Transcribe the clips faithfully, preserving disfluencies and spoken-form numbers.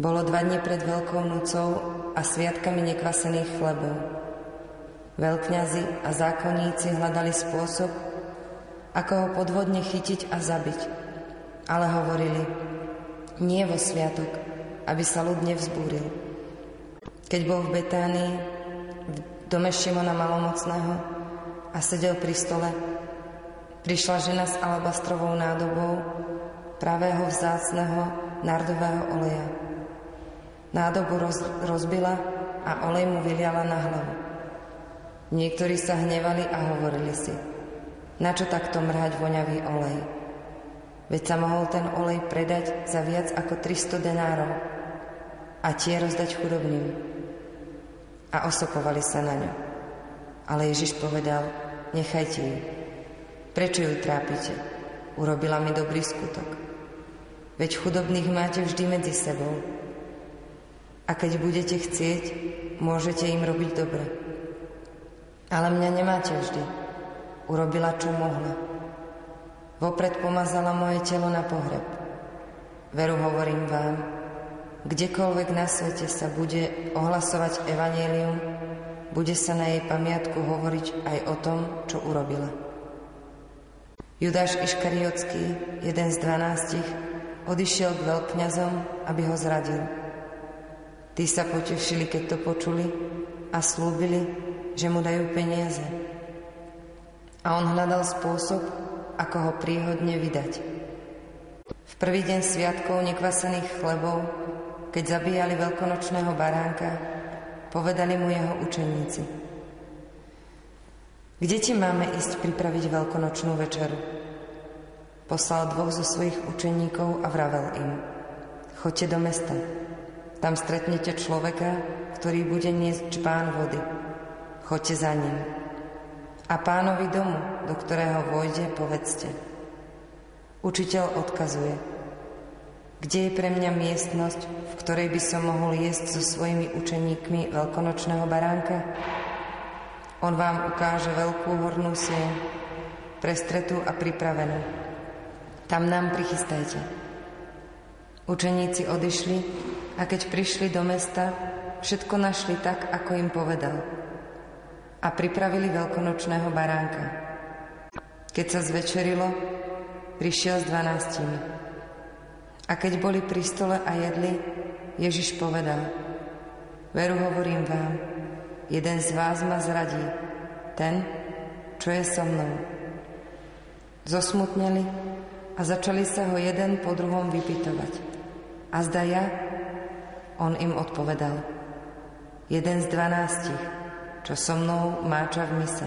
Bolo dva dni pred Veľkou nocou a sviatkami nekvasených chlebov. Veľkňazi a zákonníci hľadali spôsob, ako ho podvodne chytiť a zabiť. Ale hovorili, nie vo sviatok, aby sa ľud nevzbúril. Keď bol v Betánii, v dome Šimona Malomocného a sedel pri stole, prišla žena s alabastrovou nádobou pravého vzácneho nardového oleja. Nádobu roz, rozbila a olej mu vyliala na hlavu. Niektorí sa hnevali a hovorili si, na čo takto mrhať voňavý olej? Veď sa mohol ten olej predať za viac ako tristo denárov a tie rozdať chudobným. A osopovali sa na ňu. Ale Ježiš povedal, nechajte ju. Prečo ju trápite? Urobila mi dobrý skutok. Veď chudobných máte vždy medzi sebou. A keď budete chcieť, môžete im robiť dobre. Ale mňa nemáte vždy. Urobila, čo mohla. Vopred pomazala moje telo na pohreb. Veru hovorím vám, kdekoľvek na svete sa bude ohlasovať evanjelium, bude sa na jej pamiatku hovoriť aj o tom, čo urobila. Judáš Iškariotský, jeden z dvanástich, odišiel k veľkňazom, aby ho zradil. Tí sa potešili, keď to počuli a slúbili, že mu dajú peniaze. A on hľadal spôsob, ako ho príhodne vydať. V prvý deň sviatkov nekvasených chlebov, keď zabíjali veľkonočného baránka, povedali mu jeho učeníci: Kde ti máme ísť pripraviť veľkonočnú večeru? Poslal dvoch zo svojich učeníkov a vravel im: Choďte do mesta. Tam stretnete človeka, ktorý bude niesť čbán vody. Choďte za ním. A pánovi domu, do ktorého vojde, povedzte: Učiteľ odkazuje: Kde je pre mňa miestnosť, v ktorej by som mohol jesť so svojimi učeníkmi veľkonočného baránka? On vám ukáže veľkú hornú sieň, prestretú a pripravenú. Tam nám prichystajte. Učeníci odišli a keď prišli do mesta, všetko našli tak, ako im povedal. A pripravili veľkonočného baránka. Keď sa zvečerilo, prišiel s dvanástimi. A keď boli pri stole a jedli, Ježiš povedal: Veru hovorím vám, jeden z vás ma zradí, ten, čo je so mnou. Zosmutneli a začali sa ho jeden po druhom vypytovať. A zda ja? On im odpovedal: Jeden z dvanástich, čo so mnou máča v mise.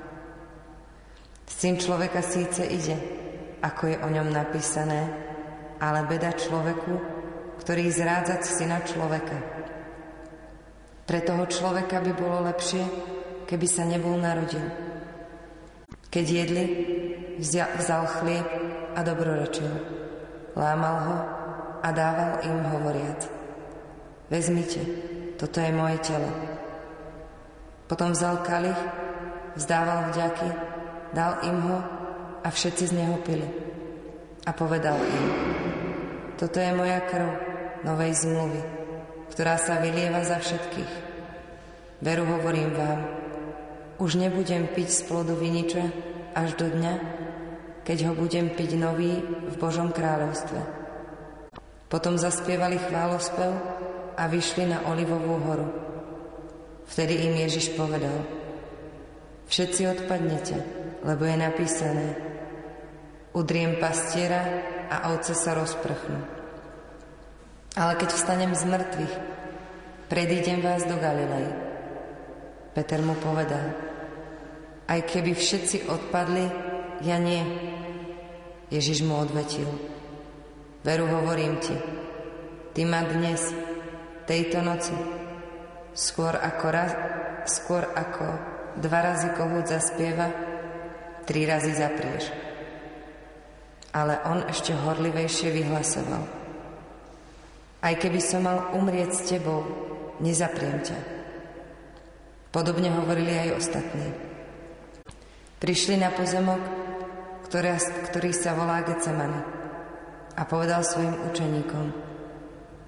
Syn človeka síce ide, ako je o ňom napísané, ale beda človeku, ktorý zrádza syna človeka. Pre toho človeka by bolo lepšie, keby sa nebol narodil. Keď jedli, vzal, vzal chlieb a dobrorečil. Lámal ho a dával im hovoriac: Vezmite, toto je moje telo. Potom vzal kalich, vzdával vďaky, dal im ho a všetci z neho pili. A povedal im: Toto je moja krv novej zmluvy, ktorá sa vylieva za všetkých. Veru hovorím vám, už nebudem piť z plodu viniča až do dňa, keď ho budem piť nový v Božom kráľovstve. Potom zaspievali chválospev a vyšli na Olivovú horu. Vtedy im Ježiš povedal: Všetci odpadnete, lebo je napísané: Udriem pastiera a ovce sa rozprchnú. Ale keď vstanem z mŕtvych, predídem vás do Galilei. Peter mu povedal: Aj keby všetci odpadli, ja nie. Ježiš mu odvetil: Veru hovorím ti, ty ma dnes, tejto noci, skôr ako, raz, skôr ako dva razy kohút zaspieva, tri razy zaprieš. Ale on ešte horlivejšie vyhlasoval: Aj keby som mal umrieť s tebou, nezapriem ťa. Podobne hovorili aj ostatní. Prišli na pozemok, ktorý, ktorý sa volá Getsemane, a povedal svojim učeníkom: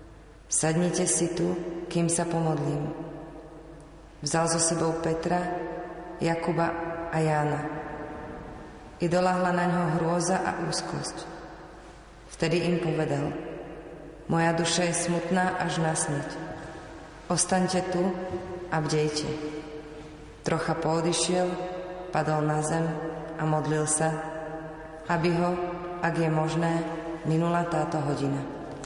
Sadnite si tu, kým sa pomodlím. Vzal so sebou Petra, Jakuba a Jána. I doľahla na ňo hrôza a úzkosť. Vtedy im povedal: Moja duša je smutná až na smrť. Ostaňte tu a bdejte. Trocha poodišiel, padol na zem a modlil sa, aby ho, ak je možné, minula táto hodina.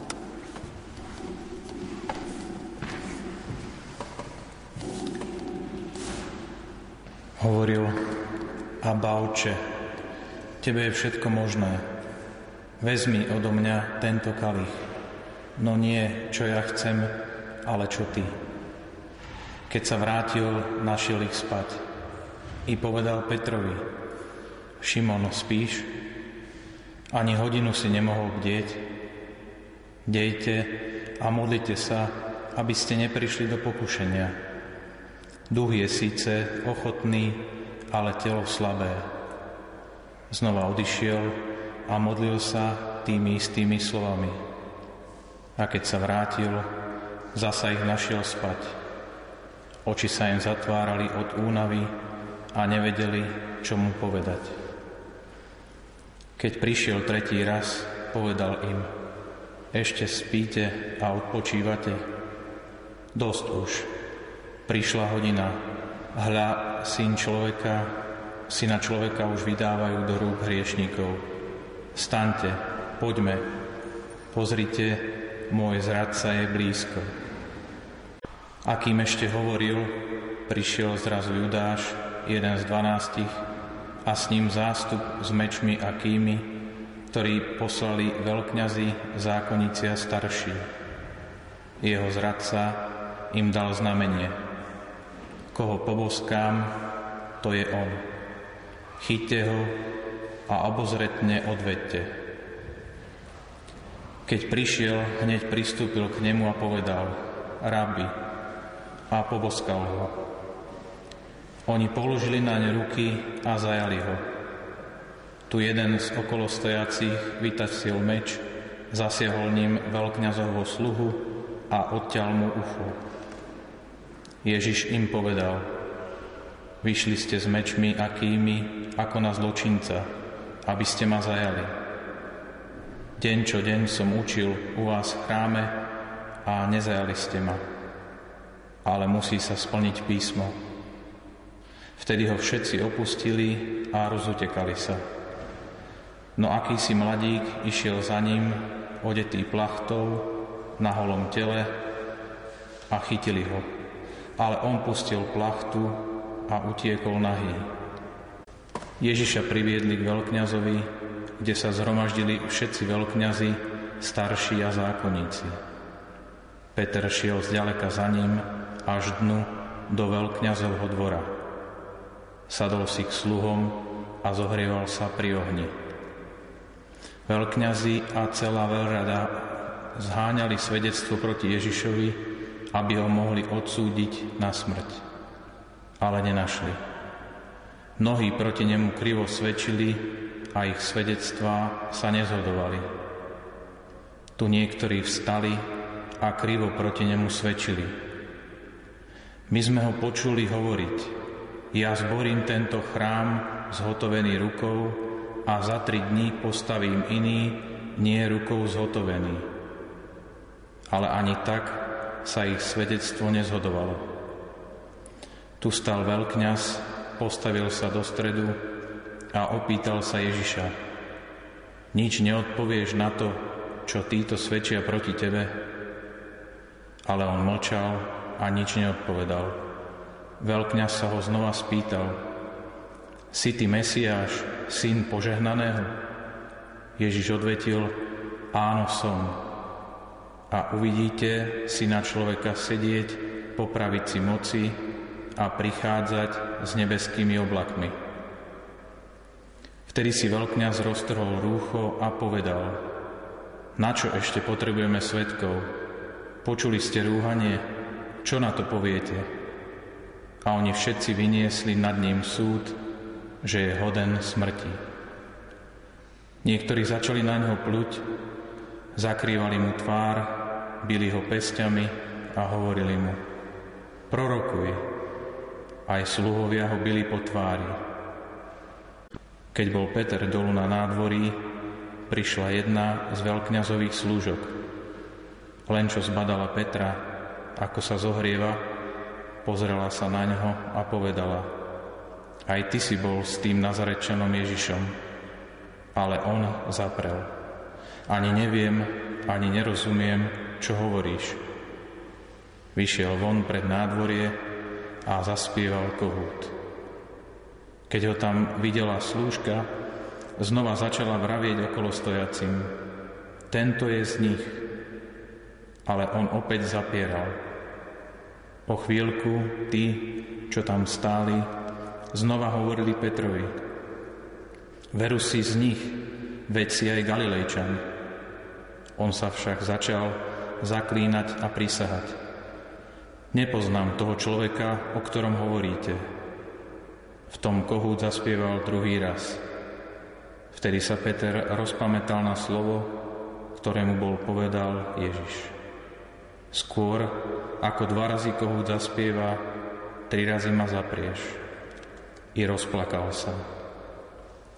Hovoril: Abba, Otče, Tebe je všetko možné. Vezmi odo mňa tento kalich, no nie, čo ja chcem, ale čo Ty. Keď sa vrátil, našiel ich spať. I povedal Petrovi: Šimon, spíš? Ani hodinu si nemohol bdieť? Dejte a modlite sa, aby ste neprišli do pokušenia. Duch je síce ochotný, ale telo slabé. Znova odišiel a modlil sa tými istými slovami. A keď sa vrátil, zasa ich našiel spať. Oči sa im zatvárali od únavy a nevedeli, čo mu povedať. Keď prišiel tretí raz, povedal im: Ešte spíte a odpočívate? Dosť už. Prišla hodina. Hľa, syn človeka, syna človeka už vydávajú do rúk hriešníkov. Staňte, poďme. Pozrite, môj zradca je blízko. A kým ešte hovoril, prišiel zrazu Judáš, jeden z dvanástich, a s ním zástup s mečmi a kými, ktorí poslali veľkňazi, zákonníci a starší. Jeho zradca im dal znamenie: Koho poboskám, to je on. Chyťte ho a obozretne odvedte. Keď prišiel, hneď pristúpil k nemu a povedal: Rabi, a poboskal ho. Oni položili naň ruky a zajali ho. Tu jeden z okolostojacích vytasil meč, zasiahol ním veľkňazovho sluhu a odťal mu ucho. Ježiš im povedal: Vyšli ste s mečmi a kými ako na zločinca, aby ste ma zajali. Deň čo deň som učil u vás v chráme a nezajali ste ma. Ale musí sa splniť písmo. Vtedy ho všetci opustili a rozutekali sa. No akýsi mladík išiel za ním, odetý plachtou, na holom tele, a chytili ho. Ale on pustil plachtu a utiekol nahý. Ježiša priviedli k veľkňazovi, kde sa zhromaždili všetci veľkňazi, starší a zákonníci. Peter šiel zďaleka za ním až dnu do veľkňazovho dvora. Sadol si k sluhom a zohrieval sa pri ohni. Veľkňazi a celá veľrada zháňali svedectvo proti Ježišovi, aby ho mohli odsúdiť na smrť. Ale nenašli. Mnohí proti nemu krivo svedčili a ich svedectvá sa nezhodovali. Tu niektorí vstali a krivo proti nemu svedčili. My sme ho počuli hovoriť: Ja zborím tento chrám zhotovený rukou a za tri dní postavím iný, nie rukou zhotovený. Ale ani tak sa ich svedectvo nezhodovalo. Tu stal veľkňaz, postavil sa do stredu a opýtal sa Ježiša: Nič neodpovieš na to, čo títo svedčia proti tebe? Ale on mlčal a nič neodpovedal. Veľkňaz sa ho znova spýtal: Si ty Mesiáš, syn požehnaného? Ježiš odvetil: Áno, som. A uvidíte syna človeka sedieť po pravici moci a prichádzať s nebeskými oblakmi. Vtedy si veľkňaz roztrhol rúcho a povedal: Na čo ešte potrebujeme svedkov? Počuli ste rúhanie, čo na to poviete? A oni všetci vyniesli nad ním súd, že je hoden smrti. Niektorí začali na ňo pluť, zakrývali mu tvár bili ho pesťami a hovorili mu: prorokuj. Aj sluhovia ho bili po tvári. Keď bol Peter dolu na nádvorí, prišla jedna z veľkňazových slúžok. Len čo zbadala Petra, ako sa zohrieva, pozrela sa na ňo a povedala: aj ty si bol s tým Nazarečanom Ježišom. Ale on zaprel: ani neviem, ani nerozumiem, čo hovoríš. Vyšiel von pred nádvorie a zaspieval kohút. Keď ho tam videla slúžka, znova začala vravieť okolo stojacim: tento je z nich. Ale on opäť zapieral. Po chvíľku tí, čo tam stáli, znova hovorili Petrovi: veru si z nich, veď si aj Galilejčan. On sa však začal zaklínať a prisahať: nepoznám toho človeka, o ktorom hovoríte. V tom kohút zaspieval druhý raz. Vtedy sa Peter rozpamätal na slovo, ktorému bol povedal Ježiš: skôr ako dva razy kohút zaspieva, tri razy ma zaprieš. I rozplakal sa.